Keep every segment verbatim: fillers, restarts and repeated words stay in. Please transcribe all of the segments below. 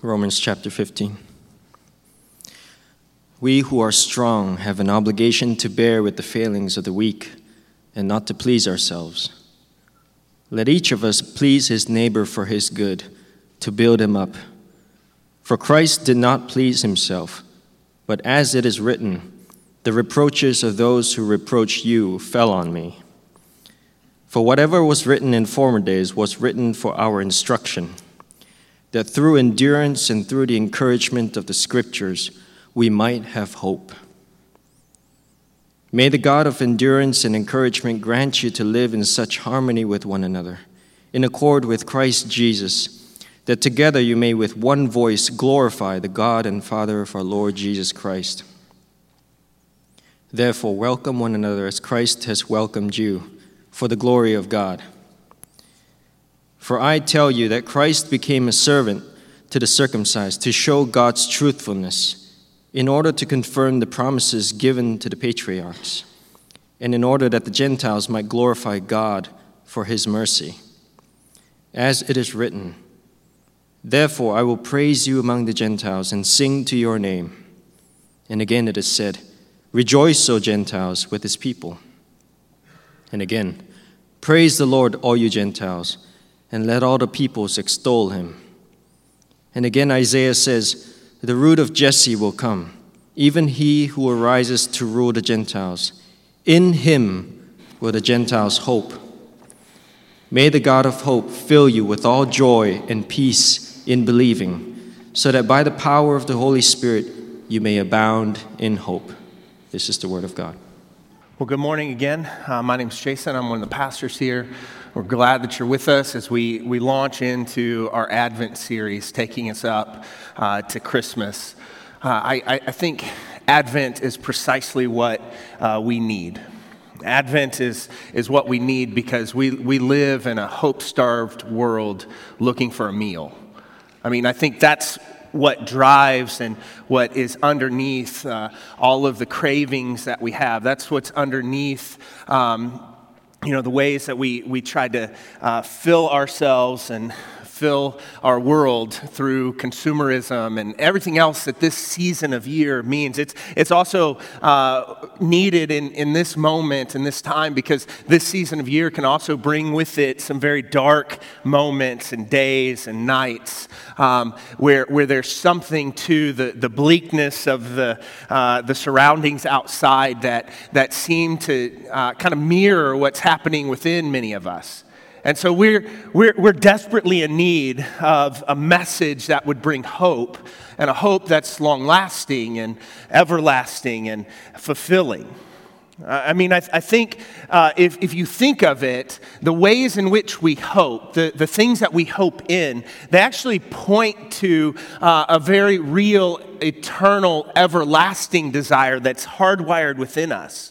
Romans chapter fifteen. We who are strong have an obligation to bear with the failings of the weak and not to please ourselves. Let each of us please his neighbor for his good, to build him up. For Christ did not please himself, but as it is written, the reproaches of those who reproach you fell on me. For whatever was written in former days was written for our instruction, that through endurance and through the encouragement of the Scriptures, we might have hope. May the God of endurance and encouragement grant you to live in such harmony with one another, in accord with Christ Jesus, that together you may with one voice glorify the God and Father of our Lord Jesus Christ. Therefore, welcome one another as Christ has welcomed you, for the glory of God. For I tell you that Christ became a servant to the circumcised to show God's truthfulness, in order to confirm the promises given to the patriarchs, and in order that the Gentiles might glorify God for his mercy. As it is written, therefore I will praise you among the Gentiles and sing to your name. And again it is said, rejoice, O Gentiles, with his people. And again, praise the Lord, all you Gentiles, and let all the peoples extol him. And again Isaiah says, the root of Jesse will come, even he who arises to rule the Gentiles. In him will the Gentiles hope. May the God of hope fill you with all joy and peace in believing, so that by the power of the Holy Spirit you may abound in hope. This is the word of God. Well, good morning again. Uh, my name's Jason. I'm one of the pastors here. We're glad that you're with us as we, we launch into our Advent series, taking us up uh, to Christmas. Uh, I, I think Advent is precisely what uh, we need. Advent is, is what we need because we, we live in a hope-starved world looking for a meal. I mean, I think that's what drives and what is underneath uh, all of the cravings that we have. That's what's underneath, um, you know, the ways that we, we try to uh, fill ourselves and fill our world through consumerism and everything else that this season of year means. It's it's also uh, needed in, in this moment, in this time, because this season of year can also bring with it some very dark moments and days and nights um, where where there's something to the, the bleakness of the uh, the surroundings outside that, that seem to uh, kind of mirror what's happening within many of us. And so we're, we're, we're desperately in need of a message that would bring hope, and a hope that's long-lasting and everlasting and fulfilling. Uh, I mean, I, I think uh, if, if you think of it, the ways in which we hope, the, the things that we hope in, they actually point to uh, a very real, eternal, everlasting desire that's hardwired within us.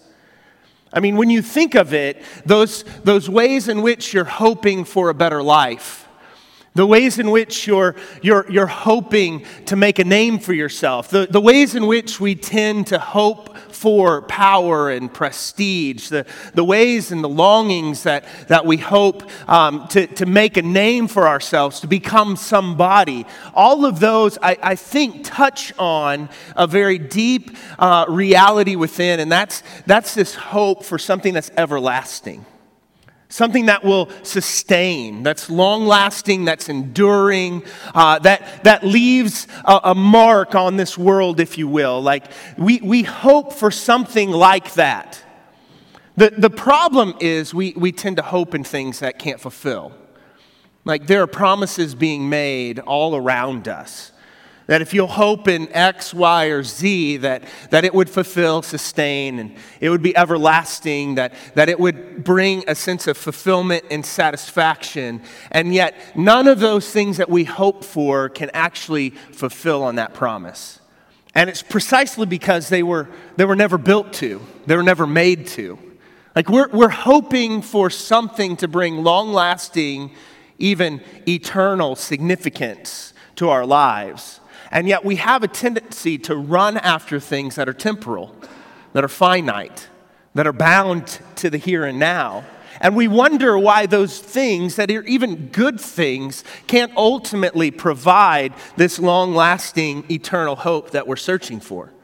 I mean, when you think of it, those, those ways in which you're hoping for a better life, the ways in which you're, you're, you're hoping to make a name for yourself, the, the ways in which we tend to hope for power and prestige, the, the ways and the longings that, that we hope um, to, to make a name for ourselves, to become somebody, all of those, I, I think, touch on a very deep uh, reality within, and that's, that's this hope for something that's everlasting. Something that will sustain, that's long-lasting, that's enduring, uh, that, that leaves a, a mark on this world, if you will. Like, we, we hope for something like that. The, the problem is we, we tend to hope in things that can't fulfill. Like, there are promises being made all around us. That if you'll hope in X, Y, or Z, that, that it would fulfill, sustain, and it would be everlasting, that, that it would bring a sense of fulfillment and satisfaction. And yet, none of those things that we hope for can actually fulfill on that promise. And it's precisely because they were, they were never built to. They were never made to. Like, we're, we're hoping for something to bring long-lasting, even eternal significance to our lives. And yet we have a tendency to run after things that are temporal, that are finite, that are bound to the here and now. And we wonder why those things that are even good things can't ultimately provide this long-lasting eternal hope that we're searching for.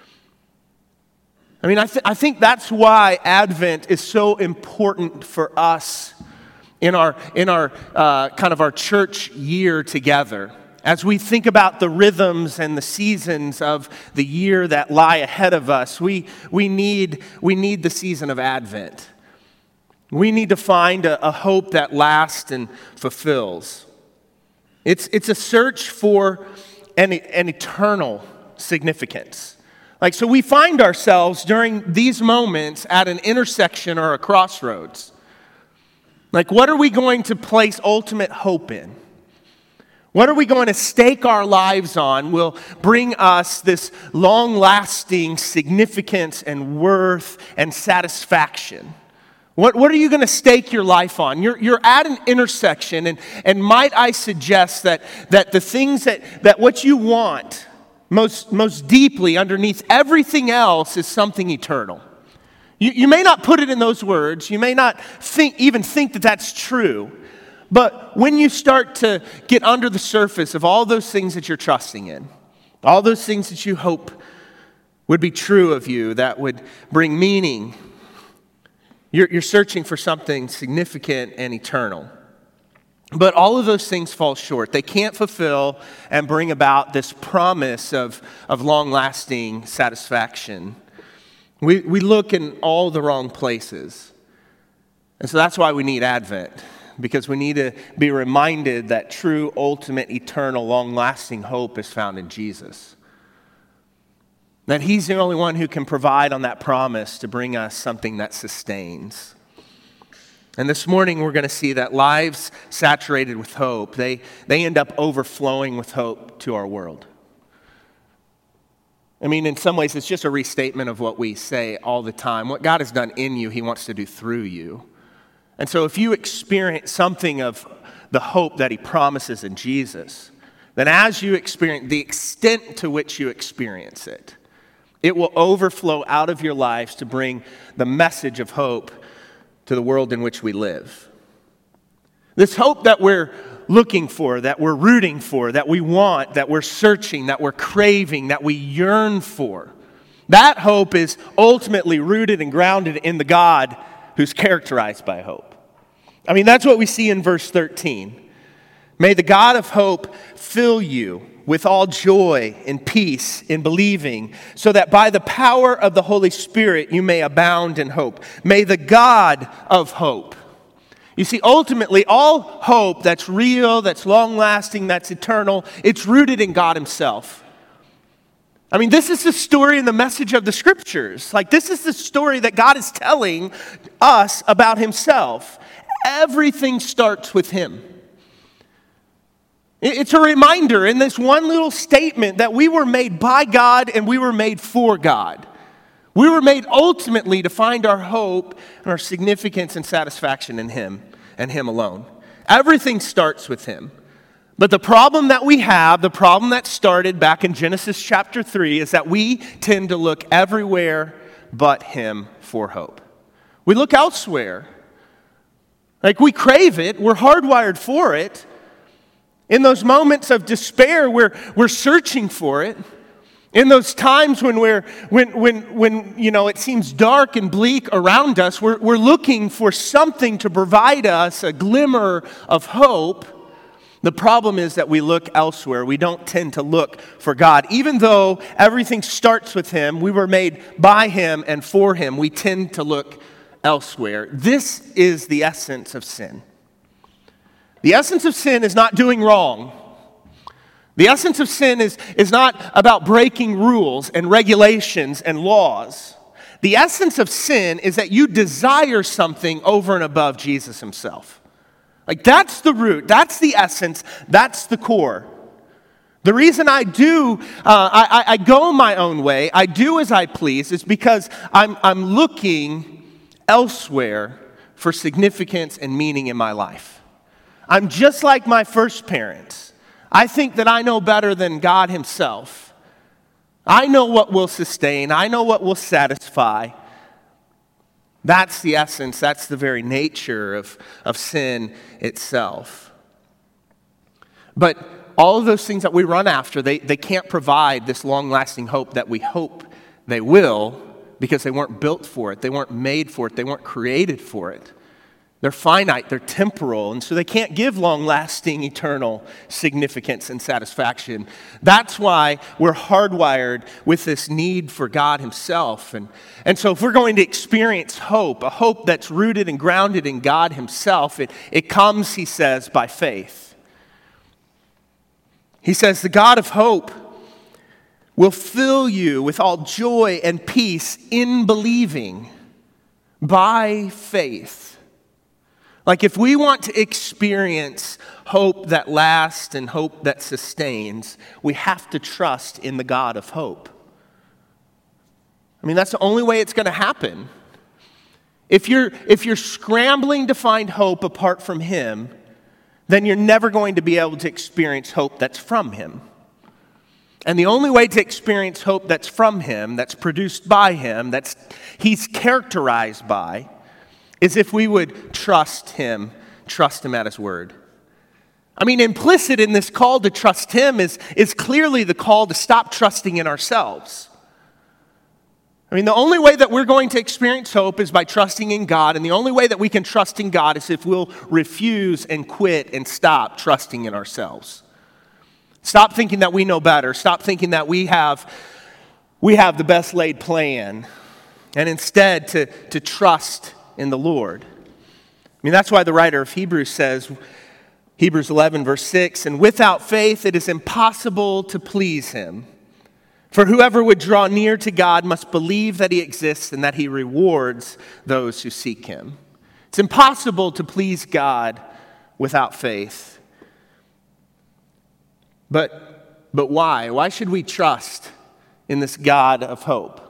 I mean, I, th- I think that's why Advent is so important for us in our, in our uh, kind of our church year together. As we think about the rhythms and the seasons of the year that lie ahead of us, we, we, need, we need the season of Advent. We need to find a, a hope that lasts and fulfills. It's, it's a search for an, an eternal significance. Like, so we find ourselves during these moments at an intersection or a crossroads. Like, what are we going to place ultimate hope in? What are we going to stake our lives on will bring us this long-lasting significance and worth and satisfaction? What, what are you going to stake your life on? You're, you're at an intersection, and, and might I suggest that, that the things that, that what you want most, most deeply underneath everything else is something eternal. You, you may not put it in those words. You may not think, even think that that's true. But when you start to get under the surface of all those things that you're trusting in, all those things that you hope would be true of you, that would bring meaning, you're, you're searching for something significant and eternal. But all of those things fall short. They can't fulfill and bring about this promise of, of long-lasting satisfaction. We, we look in all the wrong places. And so that's why we need Advent. Because we need to be reminded that true, ultimate, eternal, long-lasting hope is found in Jesus. That He's the only one who can provide on that promise to bring us something that sustains. And this morning we're going to see that lives saturated with hope, they, they end up overflowing with hope to our world. I mean, in some ways it's just a restatement of what we say all the time. What God has done in you, He wants to do through you. And so if you experience something of the hope that He promises in Jesus, then as you experience, the extent to which you experience it, it will overflow out of your lives to bring the message of hope to the world in which we live. This hope that we're looking for, that we're rooting for, that we want, that we're searching, that we're craving, that we yearn for, that hope is ultimately rooted and grounded in the God who's characterized by hope. I mean, that's what we see in verse thirteen. May the God of hope fill you with all joy and peace in believing, so that by the power of the Holy Spirit you may abound in hope. May the God of hope. You see, ultimately, all hope that's real, that's long-lasting, that's eternal, it's rooted in God Himself. I mean, this is the story and the message of the Scriptures. Like, this is the story that God is telling us about Himself. Everything starts with Him. It's a reminder in this one little statement that we were made by God and we were made for God. We were made ultimately to find our hope and our significance and satisfaction in Him and Him alone. Everything starts with Him. But the problem that we have, the problem that started back in Genesis chapter three, is that we tend to look everywhere but Him for hope. We look elsewhere. Like, we crave it, we're hardwired for it. In those moments of despair, we're, we're searching for it. In those times when we're when when when you know it seems dark and bleak around us, we're we're looking for something to provide us a glimmer of hope. The problem is that we look elsewhere. We don't tend to look for God. Even though everything starts with Him, we were made by Him and for Him, we tend to look elsewhere. This is the essence of sin. The essence of sin is not doing wrong. The essence of sin is, is not about breaking rules and regulations and laws. The essence of sin is that you desire something over and above Jesus Himself. Like, that's the root, that's the essence, that's the core. The reason I do, uh, I, I go my own way, I do as I please, is because I'm, I'm looking elsewhere for significance and meaning in my life. I'm just like my first parents. I think that I know better than God Himself. I know what will sustain. I know what will satisfy. That's the essence, that's the very nature of, of sin itself. But all of those things that we run after, they, they can't provide this long-lasting hope that we hope they will, because they weren't built for it, they weren't made for it, they weren't created for it. They're finite, they're temporal, and so they can't give long-lasting, eternal significance and satisfaction. That's why we're hardwired with this need for God himself. And, and so if we're going to experience hope, a hope that's rooted and grounded in God himself, it, it comes, he says, by faith. He says, the God of hope will fill you with all joy and peace in believing by faith. Like if we want to experience hope that lasts and hope that sustains, we have to trust in the God of hope. I mean, that's the only way it's going to happen. If you're, if you're scrambling to find hope apart from him, then you're never going to be able to experience hope that's from him. And the only way to experience hope that's from him, that's produced by him, that's he's characterized by, is if we would trust him, trust him at his word. I mean, implicit in this call to trust him is, is clearly the call to stop trusting in ourselves. I mean, the only way that we're going to experience hope is by trusting in God, and the only way that we can trust in God is if we'll refuse and quit and stop trusting in ourselves. Stop thinking that we know better. Stop thinking that we have, we have the best laid plan, and instead to, to trust in the Lord. I mean, that's why the writer of Hebrews says, Hebrews eleven, verse six, and without faith it is impossible to please him. For whoever would draw near to God must believe that he exists and that he rewards those who seek him. It's impossible to please God without faith. But, but why? Why should we trust in this God of hope?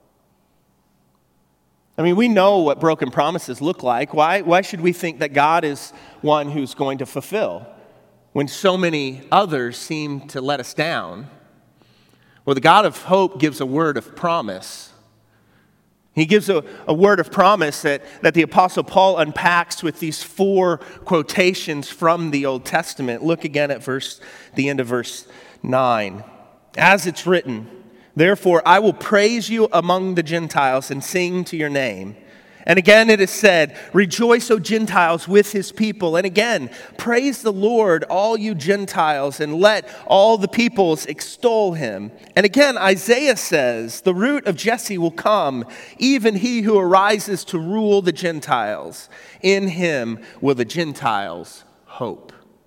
I mean, we know what broken promises look like. Why, why should we think that God is one who's going to fulfill when so many others seem to let us down? Well, the God of hope gives a word of promise. He gives a, a word of promise that, that the Apostle Paul unpacks with these four quotations from the Old Testament. Look again at verse, the end of verse nine. As it's written, therefore, I will praise you among the Gentiles and sing to your name. And again it is said, rejoice, O Gentiles, with his people. And again, praise the Lord, all you Gentiles, and let all the peoples extol him. And again, Isaiah says, the root of Jesse will come, even he who arises to rule the Gentiles. In him will the Gentiles hope.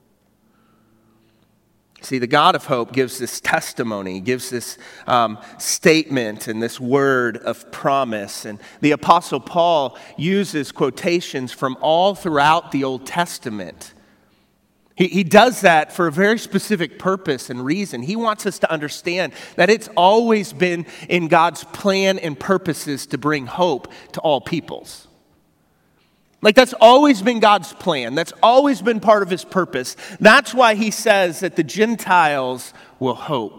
See, the God of hope gives this testimony, gives this um, statement and this word of promise. And the Apostle Paul uses quotations from all throughout the Old Testament. He, he does that for a very specific purpose and reason. He wants us to understand that it's always been in God's plan and purposes to bring hope to all peoples. Like that's always been God's plan. That's always been part of his purpose. That's why he says that the Gentiles will hope.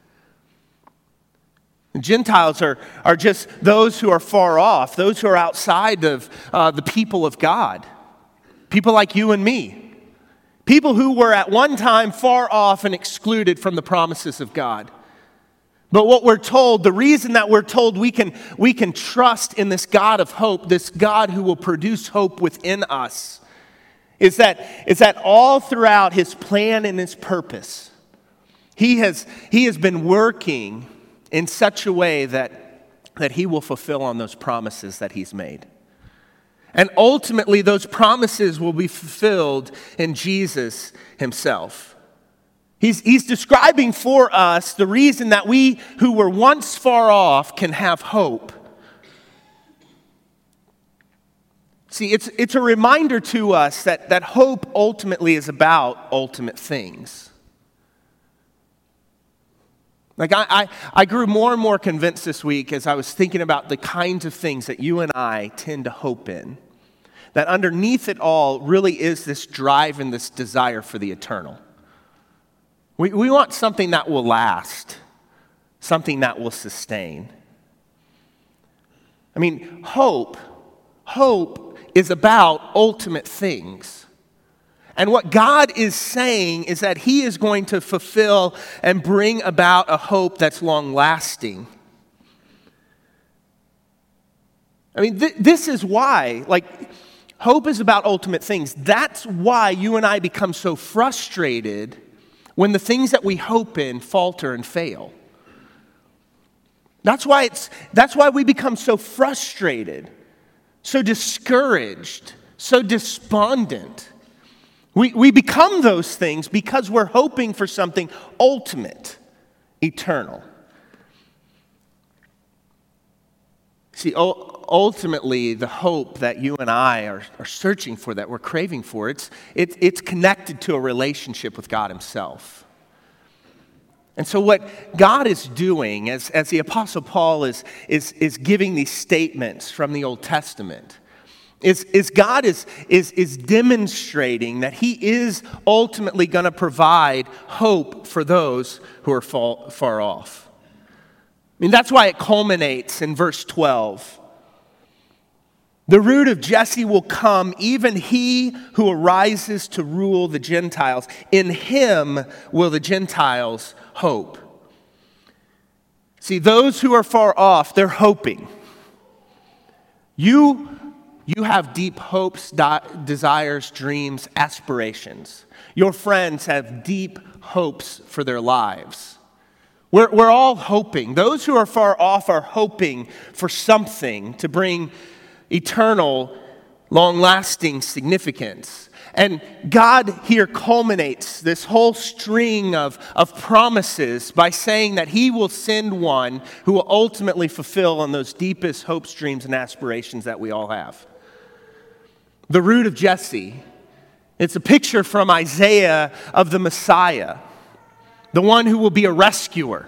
The Gentiles are, are just those who are far off, those who are outside of uh, the people of God. People like you and me. People who were at one time far off and excluded from the promises of God. But what we're told, the reason that we're told we can, we can trust in this God of hope, this God who will produce hope within us, is that, is that all throughout his plan and his purpose, he has, he has been working in such a way that, that he will fulfill on those promises that he's made. And ultimately, those promises will be fulfilled in Jesus himself. He's, he's describing for us the reason that we who were once far off can have hope. See, it's, it's a reminder to us that, that hope ultimately is about ultimate things. Like I, I, I grew more and more convinced this week as I was thinking about the kinds of things that you and I tend to hope in. That underneath it all really is this drive and this desire for the eternal. We, we want something that will last, something that will sustain. I mean, hope, hope is about ultimate things. And what God is saying is that he is going to fulfill and bring about a hope that's long-lasting. I mean, th- this is why, like, hope is about ultimate things. That's why you and I become so frustrated when the things that we hope in falter and fail. That's why it's, that's why we become so frustrated, so discouraged, so despondent. We, we become those things because we're hoping for something ultimate, eternal. See, ultimately, the hope that you and I are, are searching for, that we're craving for, it's, it's, it's connected to a relationship with God himself. And so what God is doing, as, as the Apostle Paul is, is, is giving these statements from the Old Testament, is, is God is, is, is demonstrating that he is ultimately going to provide hope for those who are far, far off. I mean, that's why it culminates in verse twelve. The root of Jesse will come, even he who arises to rule the Gentiles. In him will the Gentiles hope. See, those who are far off, they're hoping. You, you have deep hopes, desires, dreams, aspirations. Your friends have deep hopes for their lives. We're, we're all hoping. Those who are far off are hoping for something to bring eternal, long-lasting significance. And God here culminates this whole string of, of promises by saying that he will send one who will ultimately fulfill on those deepest hopes, dreams, and aspirations that we all have. The root of Jesse, it's a picture from Isaiah of the Messiah, the one who will be a rescuer.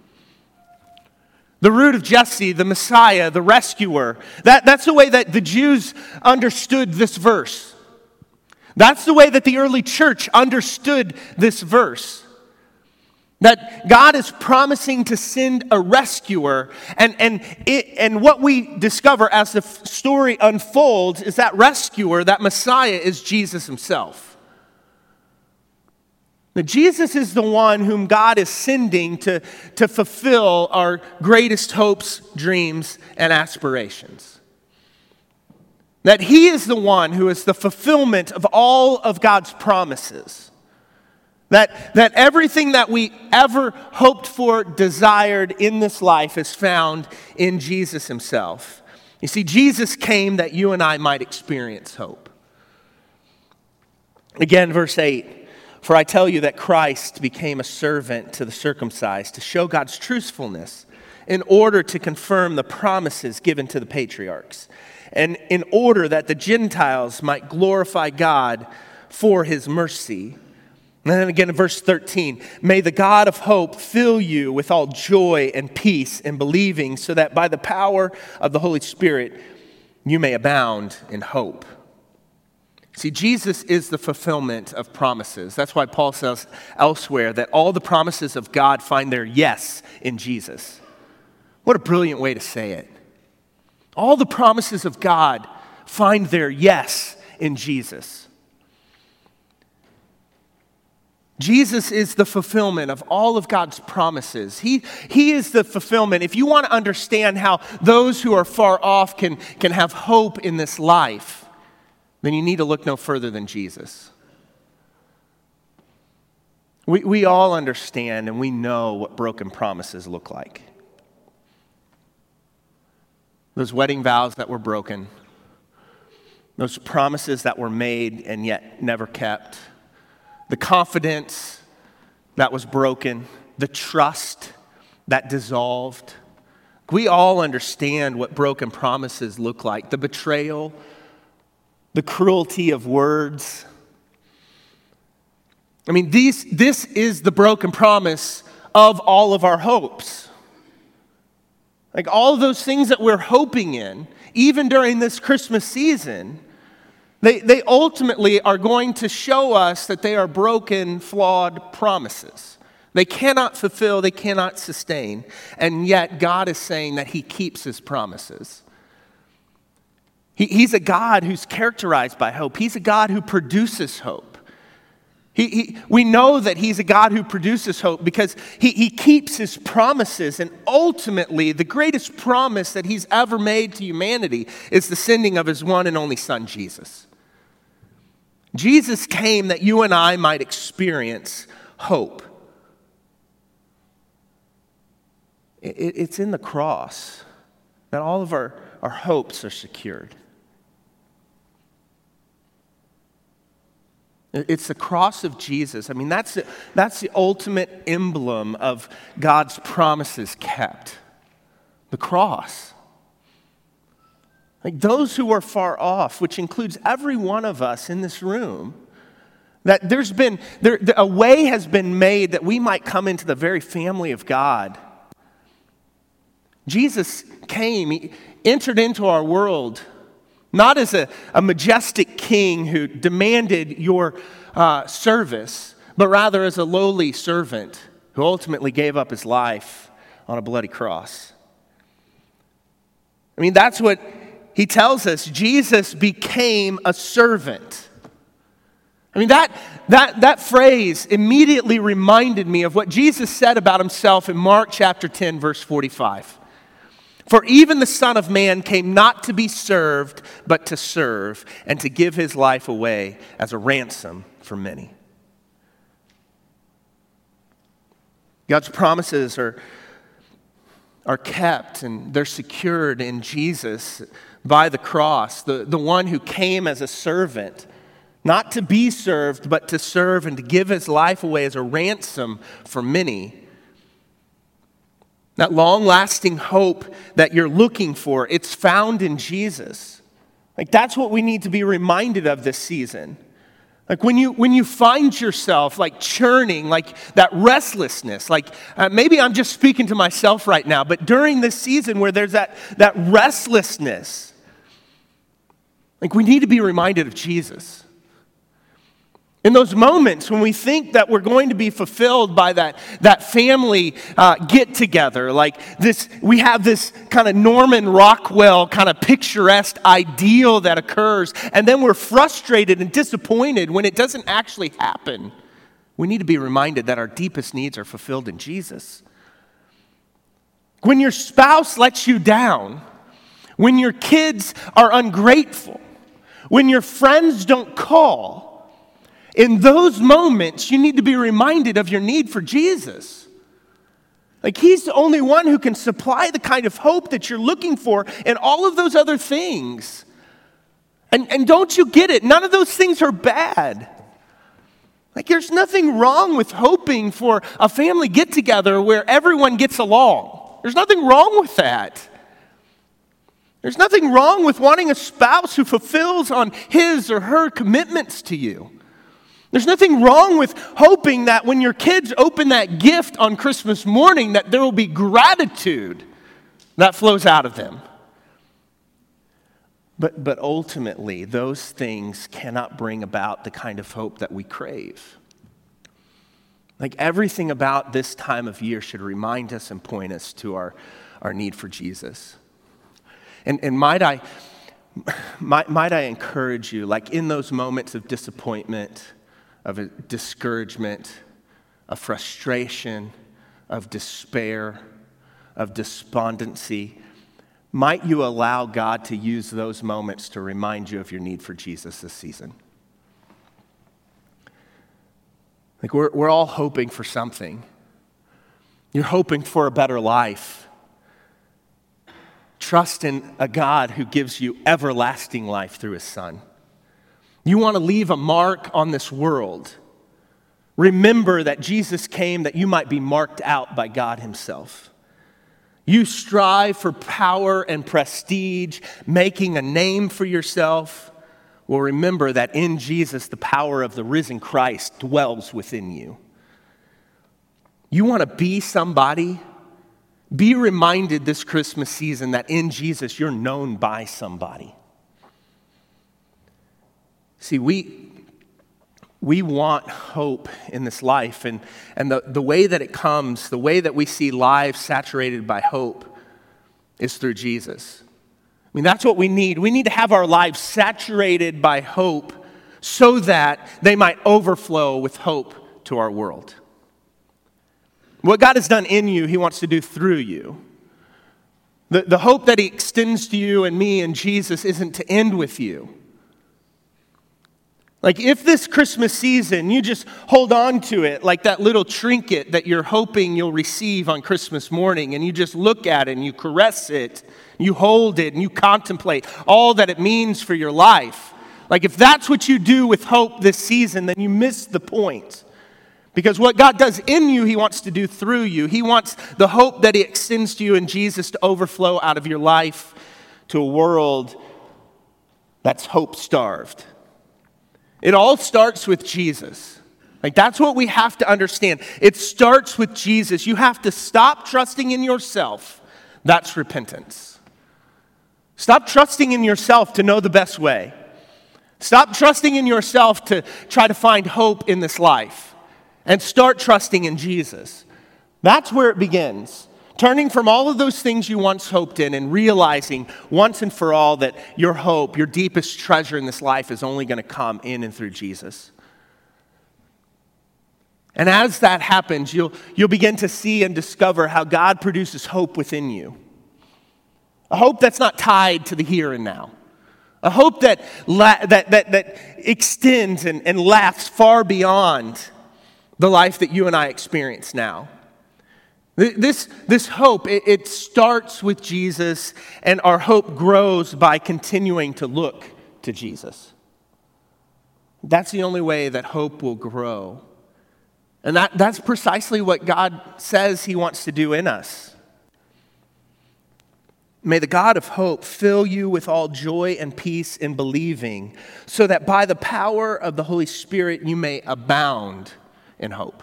The root of Jesse, the Messiah, the rescuer. That, that's the way that the Jews understood this verse. That's the way that the early church understood this verse. That God is promising to send a rescuer, and, and, it, and what we discover as the story unfolds is that rescuer, that Messiah, is Jesus himself. Now, Jesus is the one whom God is sending to, to fulfill our greatest hopes, dreams, and aspirations. That he is the one who is the fulfillment of all of God's promises. That, that everything that we ever hoped for, desired in this life is found in Jesus himself. You see, Jesus came that you and I might experience hope. Again, verse eight. For I tell you that Christ became a servant to the circumcised to show God's truthfulness in order to confirm the promises given to the patriarchs, and in order that the Gentiles might glorify God for his mercy. And then again in verse thirteen, may the God of hope fill you with all joy and peace in believing, so that by the power of the Holy Spirit you may abound in hope. See, Jesus is the fulfillment of promises. That's why Paul says elsewhere that all the promises of God find their yes in Jesus. What a brilliant way to say it. All the promises of God find their yes in Jesus. Jesus is the fulfillment of all of God's promises. He, he is the fulfillment. If you want to understand how those who are far off can, can have hope in this life, then you need to look no further than Jesus. We, we all understand and we know what broken promises look like. Those wedding vows that were broken, those promises that were made and yet never kept, the confidence that was broken, the trust that dissolved. We all understand what broken promises look like. The betrayal, the cruelty of words. I mean, these, this is the broken promise of all of our hopes. Like all of those things that we're hoping in, even during this Christmas season, they, they ultimately are going to show us that they are broken, flawed promises. They cannot fulfill, they cannot sustain, and yet God is saying that he keeps his promises. He, he's a God who's characterized by hope. He's a God who produces hope. He, he, we know that he's a God who produces hope because he, he keeps his promises. And ultimately, the greatest promise that he's ever made to humanity is the sending of his one and only Son, Jesus. Jesus came that you and I might experience hope. It, it's in the cross that all of our, our hopes are secured. It's the cross of Jesus. I mean, that's the, that's the ultimate emblem of God's promises kept. The cross. Like those who are far off, which includes every one of us in this room, that there's been, there, a way has been made that we might come into the very family of God. Jesus came, he entered into our world, not as a, a majestic king who demanded your uh, service, but rather as a lowly servant who ultimately gave up his life on a bloody cross. I mean, that's what he tells us. Jesus became a servant. I mean, that, that, that phrase immediately reminded me of what Jesus said about himself in Mark chapter ten, verse forty-five. For even the Son of Man came not to be served, but to serve, and to give his life away as a ransom for many. God's promises are, are kept and they're secured in Jesus by the cross, the, the one who came as a servant, not to be served, but to serve and to give his life away as a ransom for many. That long-lasting hope that you're looking for, it's found in Jesus. Like that's what we need to be reminded of this season. Like when you when you find yourself like churning, like that restlessness, like uh, maybe I'm just speaking to myself right now, but during this season where there's that, that restlessness, like we need to be reminded of Jesus. In those moments when we think that we're going to be fulfilled by that, that family uh, get-together, like this, we have this kind of Norman Rockwell kind of picturesque ideal that occurs, and then we're frustrated and disappointed when it doesn't actually happen. We need to be reminded that our deepest needs are fulfilled in Jesus. When your spouse lets you down, when your kids are ungrateful, when your friends don't call, in those moments, you need to be reminded of your need for Jesus. Like he's the only one who can supply the kind of hope that you're looking for and all of those other things. And, and don't you get it? None of those things are bad. Like there's nothing wrong with hoping for a family get-together where everyone gets along. There's nothing wrong with that. There's nothing wrong with wanting a spouse who fulfills on his or her commitments to you. There's nothing wrong with hoping that when your kids open that gift on Christmas morning that there will be gratitude that flows out of them. But, but ultimately, those things cannot bring about the kind of hope that we crave. Like everything about this time of year should remind us and point us to our, our need for Jesus. And, and might I, might, might I encourage you, like in those moments of disappointment, of a discouragement, of frustration, of despair, of despondency, might you allow God to use those moments to remind you of your need for Jesus this season? Like we're, we're all hoping for something. You're hoping for a better life. Trust in a God who gives you everlasting life through his Son. You want to leave a mark on this world. Remember that Jesus came that you might be marked out by God himself. You strive for power and prestige, making a name for yourself. Well, remember that in Jesus, the power of the risen Christ dwells within you. You want to be somebody? Be reminded this Christmas season that in Jesus, you're known by somebody. See, we, we want hope in this life, and, and the, the way that it comes, the way that we see lives saturated by hope is through Jesus. mean, that's what we need. We need to have our lives saturated by hope so that they might overflow with hope to our world. What God has done in you, he wants to do through you. The, the hope that he extends to you and me and Jesus isn't to end with you. Like if this Christmas season, you just hold on to it like that little trinket that you're hoping you'll receive on Christmas morning, and you just look at it and you caress it, you hold it and you contemplate all that it means for your life. Like if that's what you do with hope this season, then you miss the point. Because what God does in you, he wants to do through you. He wants the hope that he extends to you in Jesus to overflow out of your life to a world that's hope-starved. It all starts with Jesus. Like that's what we have to understand. It starts with Jesus. You have to stop trusting in yourself. That's repentance. Stop trusting in yourself to know the best way. Stop trusting in yourself to try to find hope in this life. And start trusting in Jesus. That's where it begins. Turning from all of those things you once hoped in and realizing once and for all that your hope, your deepest treasure in this life is only going to come in and through Jesus. And as that happens, you'll, you'll begin to see and discover how God produces hope within you. A hope that's not tied to the here and now. A hope that, la- that, that, that extends and, and lasts far beyond the life that you and I experience now. This, this hope, it, it starts with Jesus, and our hope grows by continuing to look to Jesus. That's the only way that hope will grow. And that, that's precisely what God says he wants to do in us. May the God of hope fill you with all joy and peace in believing, so that by the power of the Holy Spirit you may abound in hope.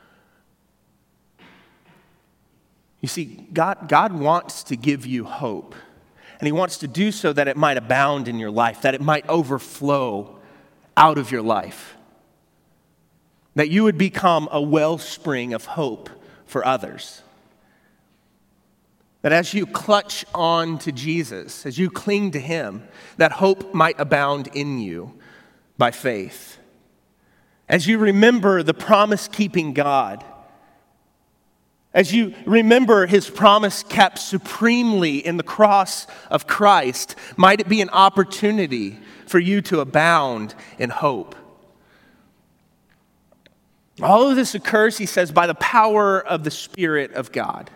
You see, God, God wants to give you hope, and he wants to do so that it might abound in your life, that it might overflow out of your life, that you would become a wellspring of hope for others. That as you clutch on to Jesus, as you cling to him, that hope might abound in you by faith. As you remember the promise-keeping God, as you remember his promise kept supremely in the cross of Christ, might it be an opportunity for you to abound in hope. All of this occurs, he says, by the power of the Spirit of God.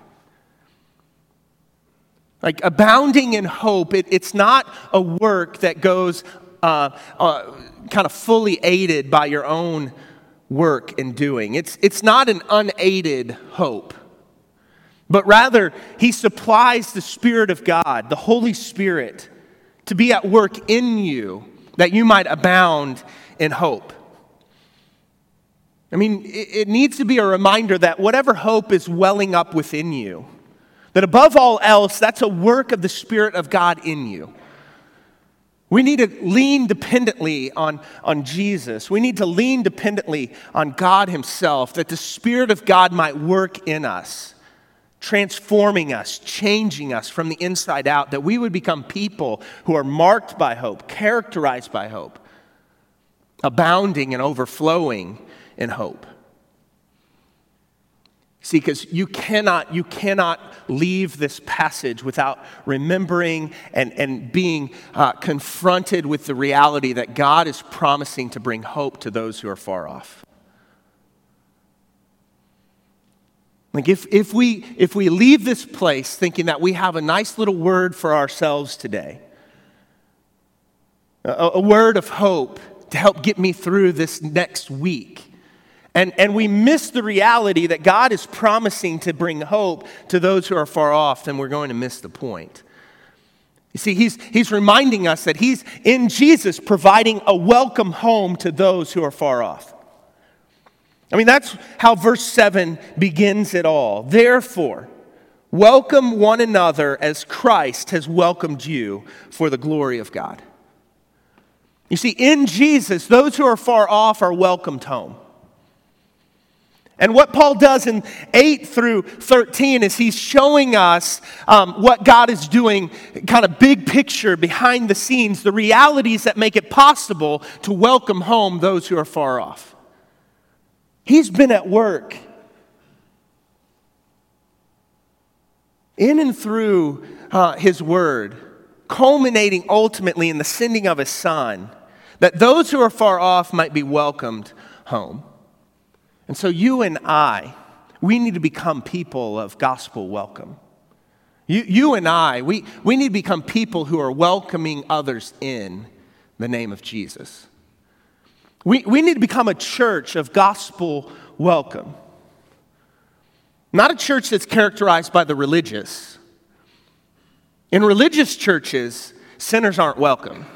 Like abounding in hope, it, it's not a work that goes uh, uh, kind of fully aided by your own work and doing. It's, it's not an unaided hope, but rather he supplies the Spirit of God, the Holy Spirit, to be at work in you that you might abound in hope. I mean, it, it needs to be a reminder that whatever hope is welling up within you, that above all else, that's a work of the Spirit of God in you. We need to lean dependently on, on Jesus. We need to lean dependently on God himself, that the Spirit of God might work in us, transforming us, changing us from the inside out, that we would become people who are marked by hope, characterized by hope, abounding and overflowing in hope. See, because you cannot, you cannot leave this passage without remembering and, and being uh, confronted with the reality that God is promising to bring hope to those who are far off. Like if, if we if we leave this place thinking that we have a nice little word for ourselves today, a, a word of hope to help get me through this next week, And, and we miss the reality that God is promising to bring hope to those who are far off, then we're going to miss the point. You see, he's, he's reminding us that he's in Jesus providing a welcome home to those who are far off. I mean, that's how verse seven begins it all. Therefore, welcome one another as Christ has welcomed you for the glory of God. You see, in Jesus, those who are far off are welcomed home. And what Paul does in eight through thirteen is he's showing us um, what God is doing, kind of big picture, behind the scenes, the realities that make it possible to welcome home those who are far off. He's been at work in and through uh, his word, culminating ultimately in the sending of his son, that those who are far off might be welcomed home. And so you and I, we need to become people of gospel welcome. You, you and I, we, we need to become people who are welcoming others in the name of Jesus. We, we need to become a church of gospel welcome. Not a church that's characterized by the religious. In religious churches, sinners aren't welcome.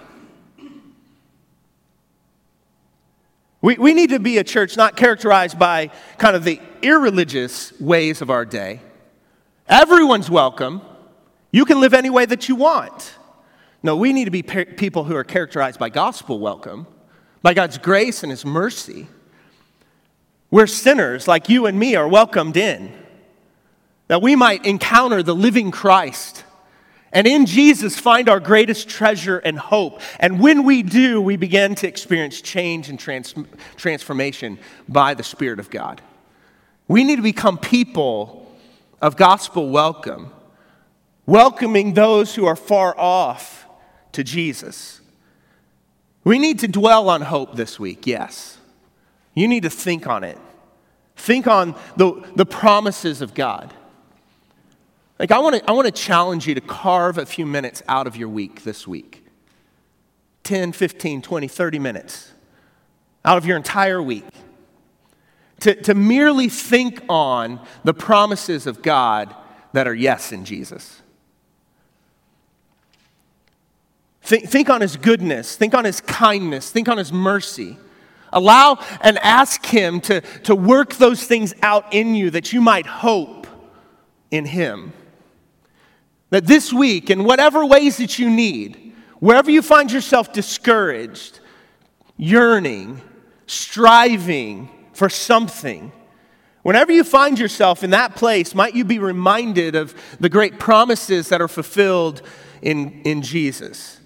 We, we need to be a church not characterized by kind of the irreligious ways of our day. Everyone's welcome. You can live any way that you want. No, we need to be pe- people who are characterized by gospel welcome, by God's grace and his mercy. Where sinners like you and me are welcomed in, that we might encounter the living Christ, and in Jesus find our greatest treasure and hope. And when we do, we begin to experience change and trans- transformation by the Spirit of God. We need to become people of gospel welcome, welcoming those who are far off to Jesus. We need to dwell on hope this week, yes. You need to think on it. Think on the, the promises of God. Like, I want to I want to challenge you to carve a few minutes out of your week this week. ten, fifteen, twenty, thirty minutes out of your entire week. To, to merely think on the promises of God that are yes in Jesus. Think, think on his goodness. Think on his kindness. Think on his mercy. Allow and ask him to, to work those things out in you that you might hope in him. That this week, in whatever ways that you need, wherever you find yourself discouraged, yearning, striving for something, whenever you find yourself in that place, might you be reminded of the great promises that are fulfilled in, in Jesus.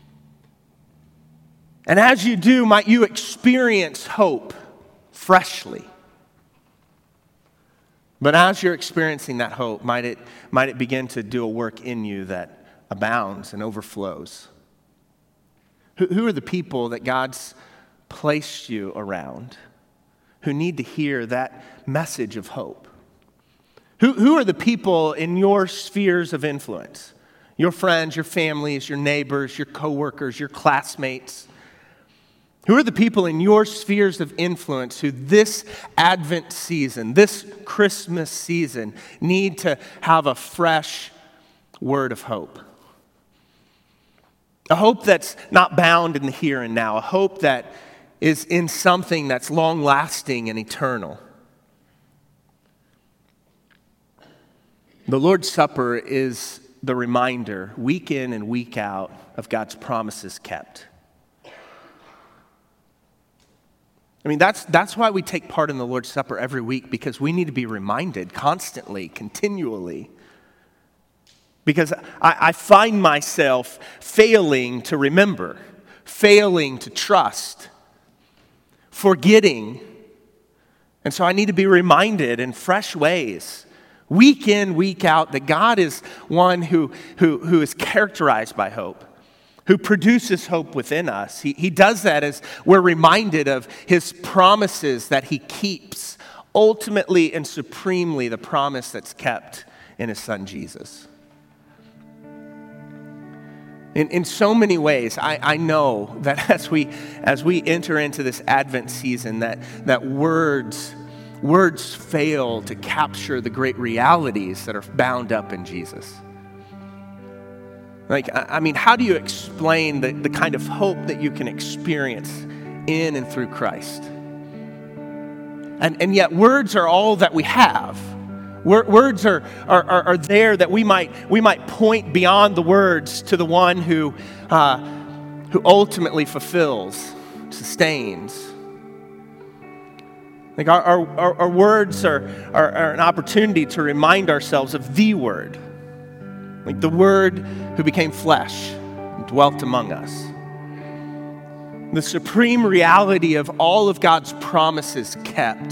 And as you do, might you experience hope freshly. But as you're experiencing that hope, might it, might it begin to do a work in you that abounds and overflows? Who, who are the people that God's placed you around who need to hear that message of hope? Who, who are the people in your spheres of influence? Your friends, your families, your neighbors, your coworkers, your classmates. Who are the people in your spheres of influence who this Advent season, this Christmas season, need to have a fresh word of hope? A hope that's not bound in the here and now. A hope that is in something that's long-lasting and eternal. The Lord's Supper is the reminder, week in and week out, of God's promises kept. I mean, that's, that's why we take part in the Lord's Supper every week, because we need to be reminded constantly, continually. Because I, I find myself failing to remember, failing to trust, forgetting. And so I need to be reminded in fresh ways, week in, week out, that God is one who, who, who is characterized by hope, who produces hope within us. He, he does that as we're reminded of his promises that he keeps, ultimately and supremely the promise that's kept in his son Jesus. In, in so many ways, I, I know that as we as we enter into this Advent season, that, that words, words fail to capture the great realities that are bound up in Jesus. Like, I mean, how do you explain the, the kind of hope that you can experience in and through Christ? And, and yet words are all that we have. Words are, are, are there that we might, we might point beyond the words to the one who, uh, who ultimately fulfills, sustains. Like our, our, our, our words are, are, are an opportunity to remind ourselves of the Word. Like the Word who became flesh and dwelt among us. The supreme reality of all of God's promises kept.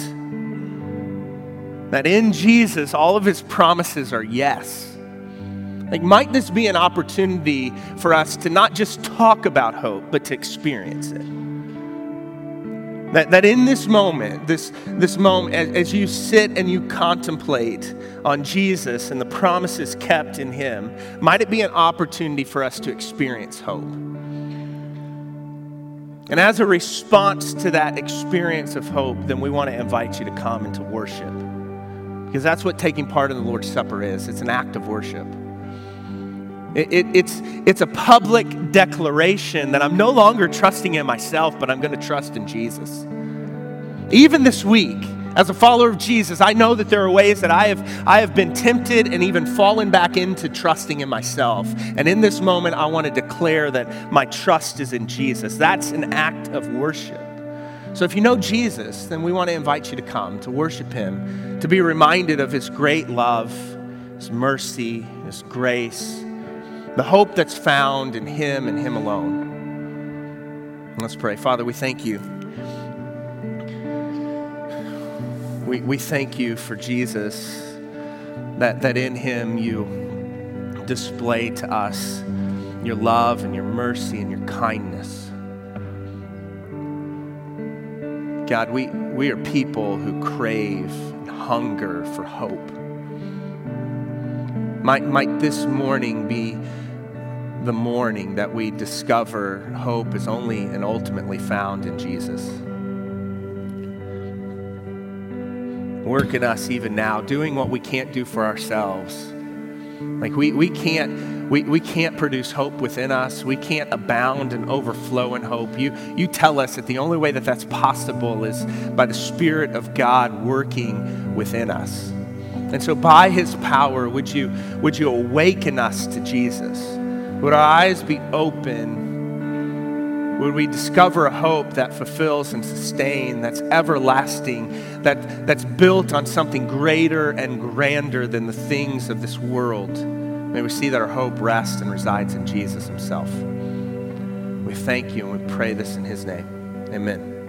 That in Jesus, all of his promises are yes. Like, might this be an opportunity for us to not just talk about hope, but to experience it? That, that in this moment, this, this moment, as, as you sit and you contemplate on Jesus and the promises kept in him, might it be an opportunity for us to experience hope? And as a response to that experience of hope, then we want to invite you to come and to worship. Because that's what taking part in the Lord's Supper is. It's an act of worship. It, it, it's, it's a public declaration that I'm no longer trusting in myself, but I'm going to trust in Jesus. Even this week, as a follower of Jesus, I know that there are ways that I have, I have been tempted and even fallen back into trusting in myself. And in this moment, I want to declare that my trust is in Jesus. That's an act of worship. So if you know Jesus, then we want to invite you to come, to worship him, to be reminded of his great love, his mercy, his grace, the hope that's found in him and him alone. Let's pray. Father, we thank you. We, we thank you for Jesus, that, that in him you display to us your love and your mercy and your kindness. God, we, we are people who crave and hunger for hope. Might, might this morning be the morning that we discover hope is only and ultimately found in Jesus. Work in us even now, doing what we can't do for ourselves. Like we, we can't we, we can't produce hope within us. We can't abound and overflow in hope. You, you tell us that the only way that that's possible is by the Spirit of God working within us. And so by his power, would you, would you awaken us to Jesus? Would our eyes be open? Would we discover a hope that fulfills and sustains, that's everlasting, that, that's built on something greater and grander than the things of this world? May we see that our hope rests and resides in Jesus himself. We thank you and we pray this in his name. Amen.